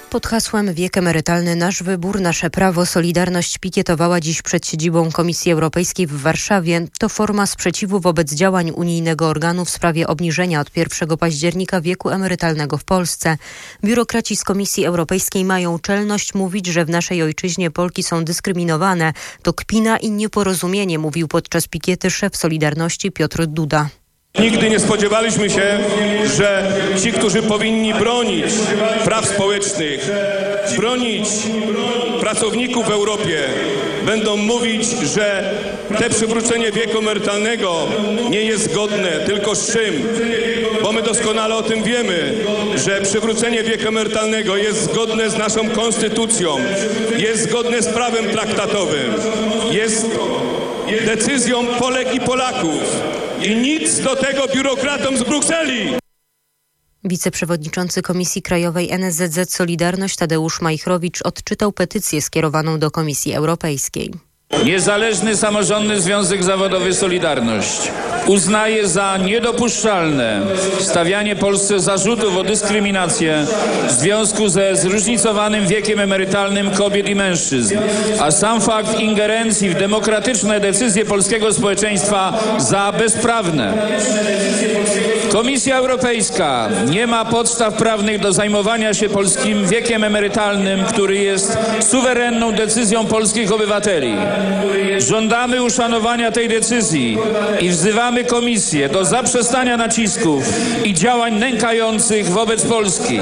Pod hasłem Wiek emerytalny, nasz wybór, nasze prawo, Solidarność pikietowała dziś przed siedzibą Komisji Europejskiej w Warszawie. To forma sprzeciwu wobec działań unijnego organu w sprawie obniżenia od 1 października wieku emerytalnego w Polsce. Biurokraci z Komisji Europejskiej mają czelność mówić, że w naszej ojczyźnie Polki są dyskryminowane. To kpina i nieporozumienie, mówił podczas pikiety szef Solidarności Piotr Duda. Nigdy nie spodziewaliśmy się, że ci, którzy powinni bronić praw społecznych, bronić pracowników w Europie, będą mówić, że te przywrócenie wieku emerytalnego nie jest zgodne. Tylko z czym? Bo my doskonale o tym wiemy, że przywrócenie wieku emerytalnego jest zgodne z naszą konstytucją, jest zgodne z prawem traktatowym, jest decyzją Polek i Polaków. I nic do tego biurokratom z Brukseli. Wiceprzewodniczący Komisji Krajowej NSZZ Solidarność Tadeusz Majchrowicz odczytał petycję skierowaną do Komisji Europejskiej. Niezależny Samorządny Związek Zawodowy Solidarność uznaje za niedopuszczalne stawianie Polsce zarzutów o dyskryminację w związku ze zróżnicowanym wiekiem emerytalnym kobiet i mężczyzn, a sam fakt ingerencji w demokratyczne decyzje polskiego społeczeństwa za bezprawne. Komisja Europejska nie ma podstaw prawnych do zajmowania się polskim wiekiem emerytalnym, który jest suwerenną decyzją polskich obywateli. Żądamy uszanowania tej decyzji i wzywamy Komisję do zaprzestania nacisków i działań nękających wobec Polski.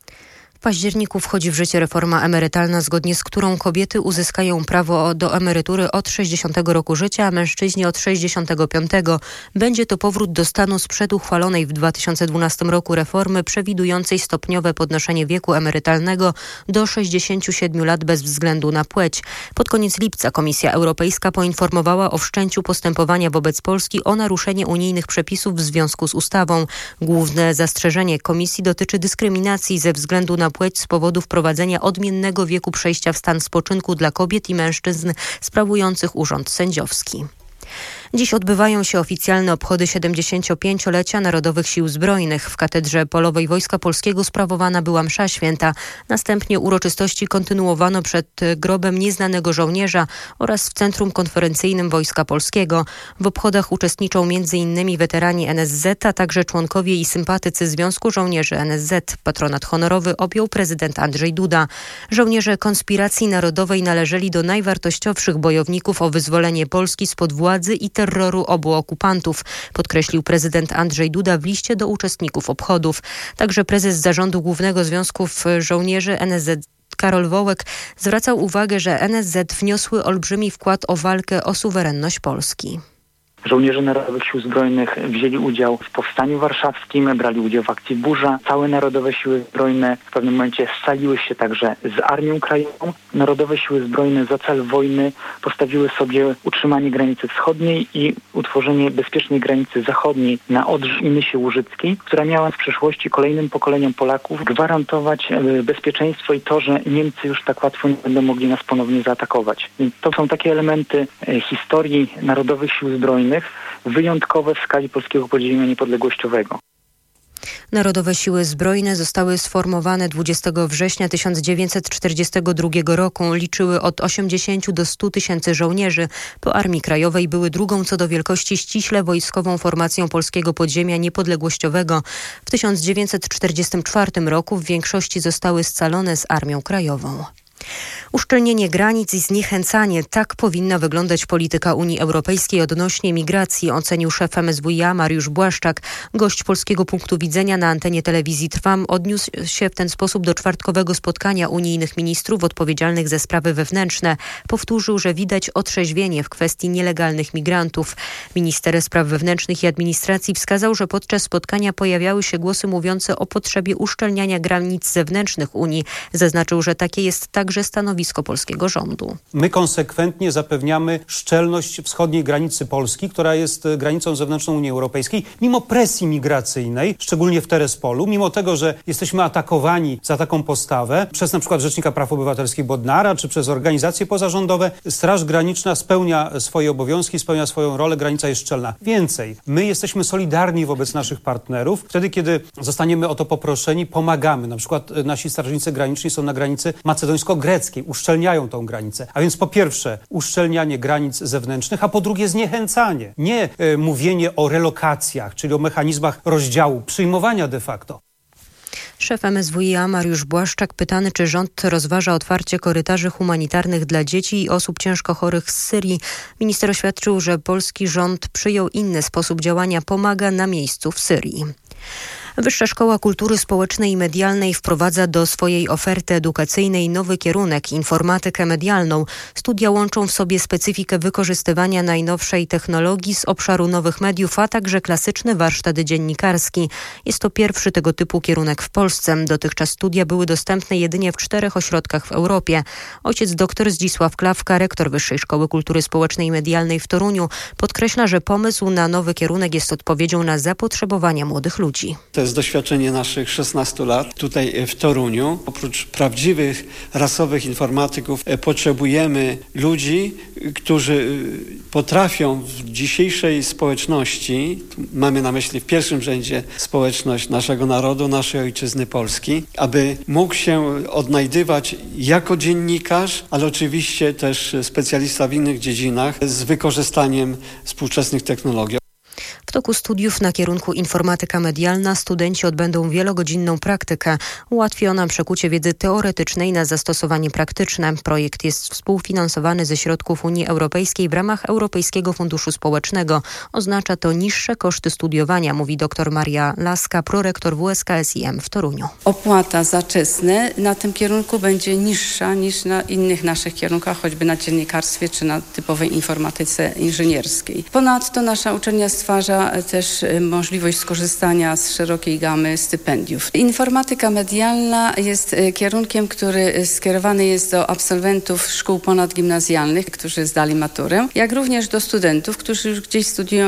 W październiku wchodzi w życie reforma emerytalna, zgodnie z którą kobiety uzyskają prawo do emerytury od 60 roku życia, a mężczyźni od 65. Będzie to powrót do stanu sprzed uchwalonej w 2012 roku reformy przewidującej stopniowe podnoszenie wieku emerytalnego do 67 lat bez względu na płeć. Pod koniec lipca Komisja Europejska poinformowała o wszczęciu postępowania wobec Polski o naruszenie unijnych przepisów w związku z ustawą. Główne zastrzeżenie Komisji dotyczy dyskryminacji ze względu na płeć z powodu wprowadzenia odmiennego wieku przejścia w stan spoczynku dla kobiet i mężczyzn sprawujących urząd sędziowski. Dziś odbywają się oficjalne obchody 75-lecia Narodowych Sił Zbrojnych. W Katedrze Polowej Wojska Polskiego sprawowana była msza święta. Następnie uroczystości kontynuowano przed grobem nieznanego żołnierza oraz w Centrum Konferencyjnym Wojska Polskiego. W obchodach uczestniczą m.in. weterani NSZ, a także członkowie i sympatycy Związku Żołnierzy NSZ. Patronat honorowy objął prezydent Andrzej Duda. Żołnierze konspiracji narodowej należeli do najwartościowszych bojowników o wyzwolenie Polski spod władzy i terroru obu okupantów, podkreślił prezydent Andrzej Duda w liście do uczestników obchodów. Także prezes Zarządu Głównego Związków Żołnierzy NSZ Karol Wołek zwracał uwagę, że NSZ wniosły olbrzymi wkład o walkę o suwerenność Polski. Żołnierze Narodowych Sił Zbrojnych wzięli udział w Powstaniu Warszawskim, brali udział w akcji Burza. Całe Narodowe Siły Zbrojne w pewnym momencie scaliły się także z Armią Krajową. Narodowe Siły Zbrojne za cel wojny postawiły sobie utrzymanie granicy wschodniej i utworzenie bezpiecznej granicy zachodniej na Odrze i Nysie Łużyckiej, która miała w przyszłości kolejnym pokoleniom Polaków gwarantować bezpieczeństwo i to, że Niemcy już tak łatwo nie będą mogli nas ponownie zaatakować. Więc to są takie elementy historii Narodowych Sił Zbrojnych, wyjątkowe w skali polskiego podziemia niepodległościowego. Narodowe Siły Zbrojne zostały sformowane 20 września 1942 roku. Liczyły od 80 do 100 tysięcy żołnierzy. Po Armii Krajowej były drugą co do wielkości ściśle wojskową formacją polskiego podziemia niepodległościowego. W 1944 roku w większości zostały scalone z Armią Krajową. Uszczelnienie granic i zniechęcanie. Tak powinna wyglądać polityka Unii Europejskiej odnośnie migracji, ocenił szef MSWiA Mariusz Błaszczak. Gość Polskiego Punktu Widzenia na antenie telewizji Trwam odniósł się w ten sposób do czwartkowego spotkania unijnych ministrów odpowiedzialnych za sprawy wewnętrzne. Powtórzył, że widać otrzeźwienie w kwestii nielegalnych migrantów. Minister spraw wewnętrznych i administracji wskazał, że podczas spotkania pojawiały się głosy mówiące o potrzebie uszczelniania granic zewnętrznych Unii. Zaznaczył, że takie jest także także stanowisko polskiego rządu. My konsekwentnie zapewniamy szczelność wschodniej granicy Polski, która jest granicą zewnętrzną Unii Europejskiej, mimo presji migracyjnej, szczególnie w Terespolu, mimo tego, że jesteśmy atakowani za taką postawę przez na przykład Rzecznika Praw Obywatelskich Bodnara, czy przez organizacje pozarządowe. Straż Graniczna spełnia swoje obowiązki, spełnia swoją rolę, granica jest szczelna. Więcej, my jesteśmy solidarni wobec naszych partnerów. Wtedy, kiedy zostaniemy o to poproszeni, pomagamy. Na przykład nasi strażnicy graniczni są na granicy macedońsko-greckiej, uszczelniają tą granicę. A więc po pierwsze uszczelnianie granic zewnętrznych, a po drugie zniechęcanie. Nie mówienie o relokacjach, czyli o mechanizmach rozdziału, przyjmowania de facto. Szef MSWiA Mariusz Błaszczak pytany, czy rząd rozważa otwarcie korytarzy humanitarnych dla dzieci i osób ciężko chorych z Syrii. Minister oświadczył, że polski rząd przyjął inny sposób działania, pomaga na miejscu w Syrii. Wyższa Szkoła Kultury Społecznej i Medialnej wprowadza do swojej oferty edukacyjnej nowy kierunek – informatykę medialną. Studia łączą w sobie specyfikę wykorzystywania najnowszej technologii z obszaru nowych mediów, a także klasyczny warsztat dziennikarski. Jest to pierwszy tego typu kierunek w Polsce. Dotychczas studia były dostępne jedynie w 4 ośrodkach w Europie. Ojciec dr Zdzisław Klawka, rektor Wyższej Szkoły Kultury Społecznej i Medialnej w Toruniu, podkreśla, że pomysł na nowy kierunek jest odpowiedzią na zapotrzebowania młodych ludzi. To jest doświadczenie naszych 16 lat tutaj w Toruniu. Oprócz prawdziwych, rasowych informatyków potrzebujemy ludzi, którzy potrafią w dzisiejszej społeczności, mamy na myśli w pierwszym rzędzie społeczność naszego narodu, naszej ojczyzny Polski, aby mógł się odnajdywać jako dziennikarz, ale oczywiście też specjalista w innych dziedzinach z wykorzystaniem współczesnych technologii. W toku studiów na kierunku informatyka medialna studenci odbędą wielogodzinną praktykę. Ułatwi ona przekucie wiedzy teoretycznej na zastosowanie praktyczne. Projekt jest współfinansowany ze środków Unii Europejskiej w ramach Europejskiego Funduszu Społecznego. Oznacza to niższe koszty studiowania, mówi dr Maria Laska, prorektor WSKSiM w Toruniu. Opłata za czesne na tym kierunku będzie niższa niż na innych naszych kierunkach, choćby na dziennikarstwie czy na typowej informatyce inżynierskiej. Ponadto nasza uczelnia stwarza też możliwość skorzystania z szerokiej gamy stypendiów. Informatyka medialna jest kierunkiem, który skierowany jest do absolwentów szkół ponadgimnazjalnych, którzy zdali maturę, jak również do studentów, którzy już gdzieś studiują.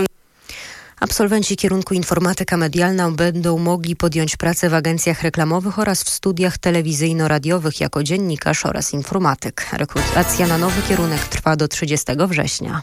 Absolwenci kierunku informatyka medialna będą mogli podjąć pracę w agencjach reklamowych oraz w studiach telewizyjno-radiowych jako dziennikarz oraz informatyk. Rekrutacja na nowy kierunek trwa do 30 września.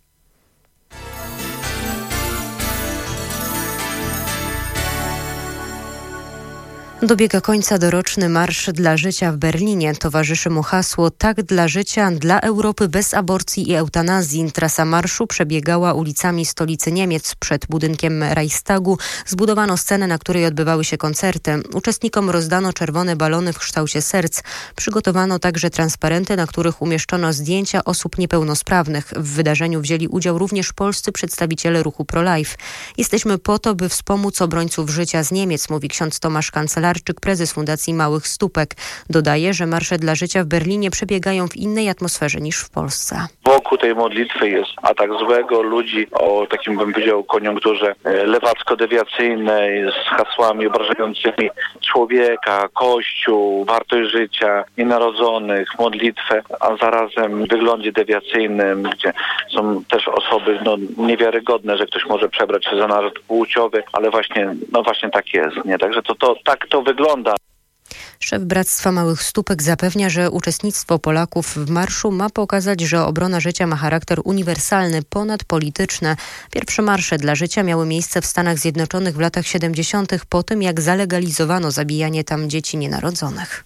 Dobiega końca doroczny Marsz dla Życia w Berlinie. Towarzyszy mu hasło Tak dla życia, dla Europy bez aborcji i eutanazji. Trasa marszu przebiegała ulicami stolicy Niemiec. Przed budynkiem Reichstagu zbudowano scenę, na której odbywały się koncerty. Uczestnikom rozdano czerwone balony w kształcie serc. Przygotowano także transparenty, na których umieszczono zdjęcia osób niepełnosprawnych. W wydarzeniu wzięli udział również polscy przedstawiciele ruchu Pro-Life. Jesteśmy po to, by wspomóc obrońców życia z Niemiec, mówi ksiądz Tomasz Kancelarczyk, prezes Fundacji Małych Stópek. Dodaje, że marsze dla życia w Berlinie przebiegają w innej atmosferze niż w Polsce. Wokół tej modlitwy jest atak złego, ludzi o takim, bym powiedział, koniunkturze lewacko-dewiacyjnej z hasłami obrażającymi człowieka, Kościół, wartość życia, nienarodzonych, modlitwę, a zarazem w wyglądzie dewiacyjnym, gdzie są też osoby niewiarygodne, że ktoś może przebrać się za naród płciowy, ale właśnie tak jest, nie? Także tak to wygląda. Szef Bractwa Małych Stópek zapewnia, że uczestnictwo Polaków w marszu ma pokazać, że obrona życia ma charakter uniwersalny, ponadpolityczny. Pierwsze marsze dla życia miały miejsce w Stanach Zjednoczonych w latach 70. po tym, jak zalegalizowano zabijanie tam dzieci nienarodzonych.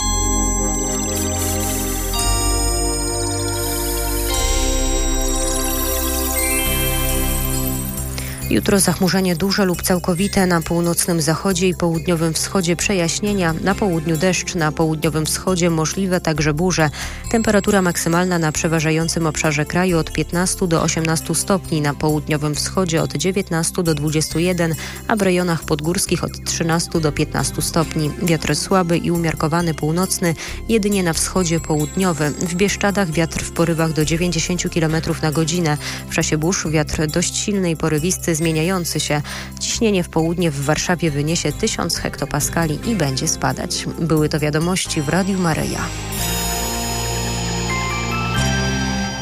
Jutro zachmurzenie duże lub całkowite, na północnym zachodzie i południowym wschodzie przejaśnienia, na południu deszcz, na południowym wschodzie możliwe także burze. Temperatura maksymalna na przeważającym obszarze kraju od 15 do 18 stopni, na południowym wschodzie od 19 do 21, a w rejonach podgórskich od 13 do 15 stopni. Wiatr słaby i umiarkowany północny, jedynie na wschodzie południowym. W Bieszczadach wiatr w porywach do 90 km na godzinę. W czasie burz wiatr dość silny i porywisty, zmieniający się. Ciśnienie w południe w Warszawie wyniesie 1000 hektopaskali i będzie spadać. Były to wiadomości w Radiu Maryja.